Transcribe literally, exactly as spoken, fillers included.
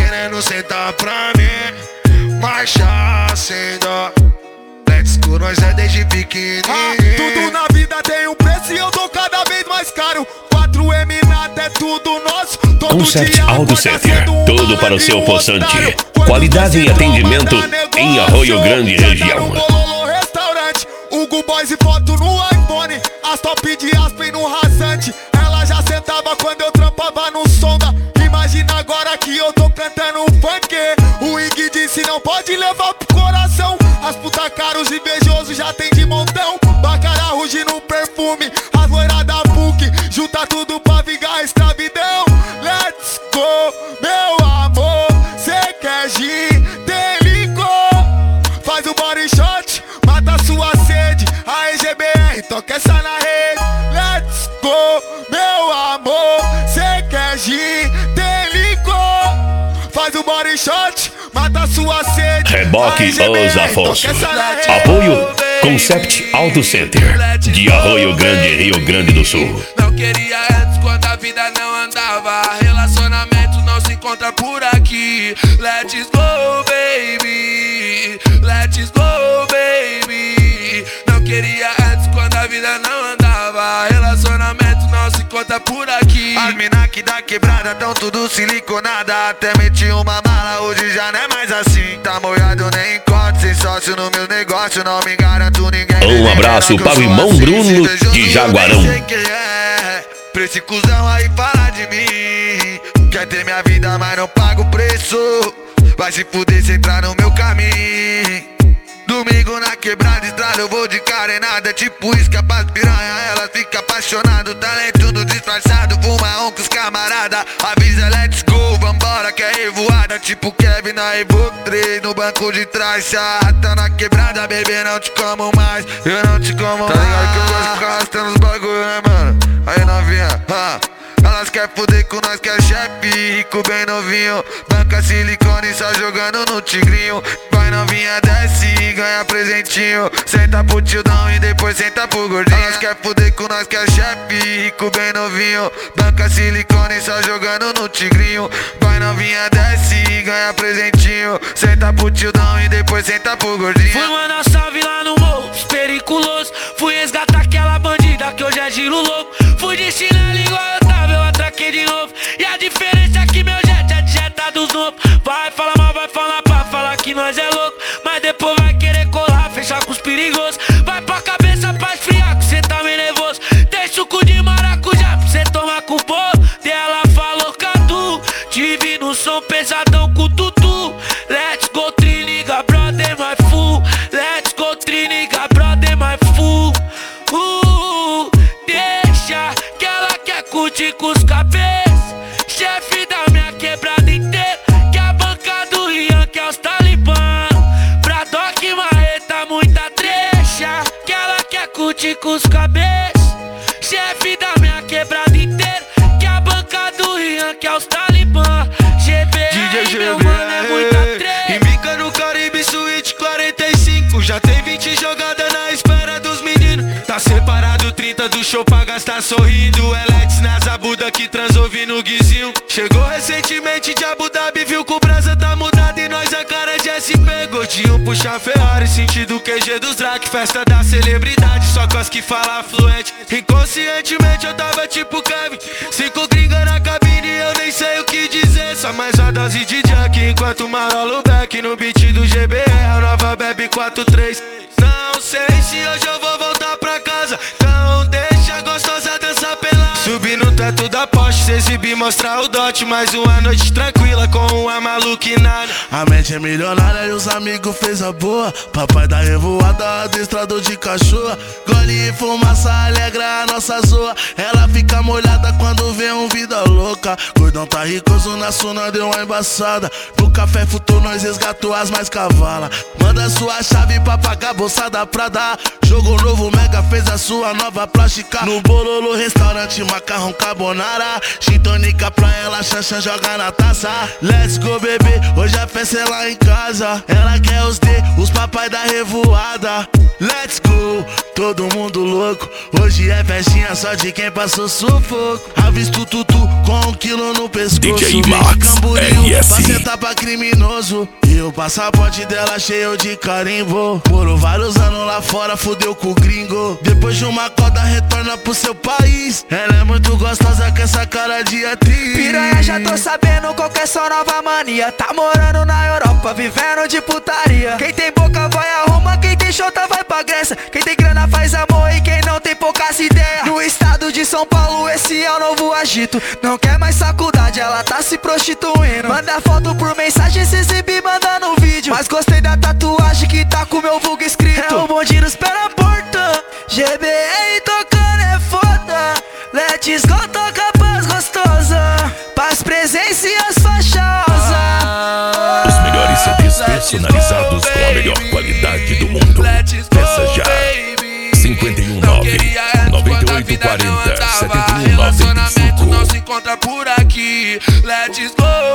querendo sentar pra mim. Marcha sem dó. Let's go, nós é desde pequenininho. Ah, tudo na vida tem um preço e eu tô cada vez mais caro. quatro M nada é tudo nosso. Todo Concept dia Auto acorda Center, cedo, um tudo para o seu um poçante. otário. Qualidade em Quando você atendimento toma pra em negócio, Arroio Grande já tá região. no Bololô Restaurante, Hugo Boys e foto no iPhone. As top de Aspen no rasante. Ela já sentava quando eu trampava no sonda. Imagina agora que eu tô cantando funk. O Ig disse não pode levar pro coração. As puta caros invejosos já tem de montão. Bacará ruge no perfume, as loiras da P U C. Junta tudo pra vingar a escravidão. Let's go, meu amor. Cê quer gin, tem licor. Faz o body shot, mata sua sede. A E G B R, toca essa na rede. Let's go, meu amor. Cê quer gin, tem licor. Faz o body shot, mata sua sede. Reboque Os Afonso. Apoio Concept Auto Center de Arroio Grande, Rio Grande do Sul. Não queria antes quando a vida não andava. Relacionamento não se encontra por aqui. Let's go, baby. Let's go, baby. Não queria antes quando a vida não andava. Relacionamento não se encontra por aqui. As mina que da quebrada tão tudo siliconada. Até meti uma mala, hoje já não é mais assim. Tá molhado, nem encontro, sem sócio no meu negócio. Não me garanto ninguém. Um abraço para o irmão Bruno de Jaguarão. Pra esse cuzão aí falar de mim. Quer ter minha vida, mas não paga o preço. Vai se fuder se entrar no meu caminho. Domingo na quebrada, estrada, eu vou de carenada. Tipo isca pras piranha, ela fica apaixonada. Talento no disfarçado, fuma um com os camarada. Avisa, let's go, vambora que é revoada. Tipo Kevin na Evoque três, no banco de trás. Se arrasta na quebrada, bebê, não te como mais. Eu não te como mais. Tá ligado que eu gosto de ficar arrastando os bagulho, né, mano? Aí novinha, ha. Elas quer foder com nós que é chefe, rico bem novinho. Banca silicone só jogando no tigrinho. Vai novinha, desce e ganha presentinho. Senta pro tildão e depois senta pro gordinho. Elas quer foder com nós que é chefe, rico bem novinho. Banca silicone só jogando no tigrinho. Vai novinha, desce e ganha presentinho. Senta pro tildão e depois senta pro gordinho. Fui mandar salve lá no morro, periculoso. Fui resgatar aquela bandida que hoje é giro louco. Fui de chinelo igual eu tava, eu atraquei de novo. E a diferença é que meu jet é de jeta dos novos. Vai falar mal, vai falar pra falar que nós é louco. Mas depois vai querer colar, fechar com os perigosos. Vai pra cabeça pra esfriar que cê tá meio nervoso. Tem suco de maracujá pra cê tomar com o bolo. E ela falou Cadu, tive no som pesadão com o tutu. Let's go triniga, brother, my fool. Let's go triniga, brother, my fool. Uh, deixa que ela quer curtir com os cabeças. Chefe da minha quebrada inteira, que a banca do Rian, que é os talibã. Pra Doc Marreta, muita trecha, que ela quer curtir com os cabeças. Chefe da minha quebrada inteira, que a banca do Rian, que é os talibã. G B R, meu mano, é muita trecha. Embica no Caribe Suíte quarenta e cinco. Já tem vinte jogadas na espera dos meninos. Tá separado trinta do show pra gastar sorrindo. Eletes na zabuda que transou no guizinho. Chegou recentemente de Abu Dhabi, viu que o brasa tá mudado e nós a cara de S P. Gordinho puxa Ferrari, sentido Q G dos Drac. Festa da celebridade, só com as que fala fluente. Inconscientemente eu tava tipo Kevin. Cinco gringa na cabine, eu nem sei o que dizer. Só mais uma dose de Jack, enquanto marolo back no beat do G B R, a nova Bebe quatro três. Não sei se hoje eu vou voltar pra casa, então deixa a gostosa dançar pelada. Subir no teto da Porsche, se exibir, mostrar o dote. Mais uma noite tranquila com uma maluquinada. A mente é milionária e os amigos fez a boa. Papai da revoada, adestrador de cachorro. Gole e fumaça alegra a nossa zoa. Ela fica molhada quando vê um vida louca. Gordão tá ricoso na suna, deu uma embaçada. No café futou, nós resgatou as mais cavala. Manda sua chave pra pagar a bolsada pra dar. Jogo novo, Mega fez a sua nova plástica. No Bololô Restaurante, macarrão carbonara. Gin tônica pra ela, chancha joga na taça. Let's go, bebê, hoje a festa é lá em casa. Ela quer os D, os papai da revoada. Let's go, todo mundo louco. Hoje é festinha só de quem passou sufoco. Avisto tutu com um quilo no pescoço. D J Max, R S. Pra sentar pra criminoso. E o passaporte dela cheio de carimbo. Morou vários anos lá fora, fudeu com o gringo. Depois de uma coda retorna pro seu país. Ela é muito gostosa com essa cara de atriz. Piranha, já tô sabendo qual que é sua nova mania. Tá morando na Europa, vivendo de putaria. Quem tem boca vai a Roma, quem tem chota vai pra Grécia. Quem tem grana faz amor e quem não tem poucas ideias. No estado de São Paulo esse é o novo agito. Não quer mais faculdade, ela tá se prostituindo. Manda foto por mensagem, se exibir mandando vídeo. Mas gostei da tatuagem que tá com meu vulgo escrito. É o bonde nos pé na porta, G B R tocando é foda. Let's go, toca paz gostosa, paz, presença e as faixosas. Os melhores C Ds personalizados com a melhor qualidade do mundo. Peça já cinco um nove, nove oito quatro zero, sete um nove cinco. Relacionamento não se encontra por aqui. Let's go.